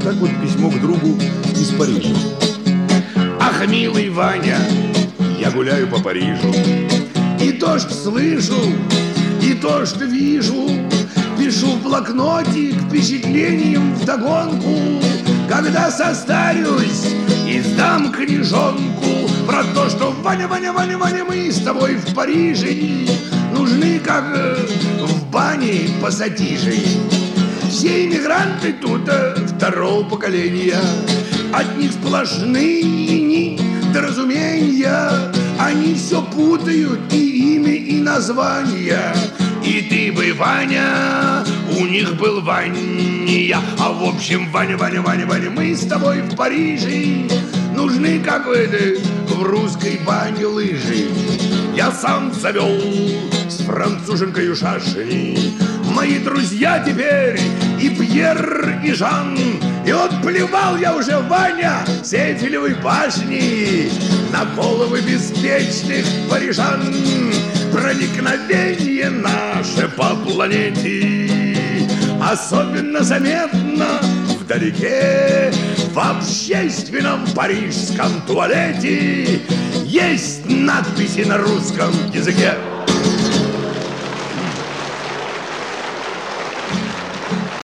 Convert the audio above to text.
так вот письмо к другу из Парижа. Ах, милый Ваня, я гуляю по Парижу, и то, что слышу, и то, что вижу, пишу в блокнотик впечатлением вдогонку. Когда состарюсь, издам книжонку про то, что Ваня, Ваня, Ваня, Ваня, мы с тобой в Париже нужны, как в бане пассатижи. Все иммигранты тут второго поколения, от них сплошные недоразумения. Они все путают, и имя, и названия. И ты бы, Ваня, у них был Ваня. А в общем, Ваня, Ваня, Ваня, Ваня, мы с тобой в Париже нужны, как в русской бане лыжи. Я сам завел с француженкой шашни. Мои друзья теперь и Пьер, и Жан. И вот плевал я уже, Ваня, с Эйфелевой башни на головы беспечных парижан. Проникновение наше по планете особенно заметно вдалеке. В общественном парижском туалете есть надписи на русском языке.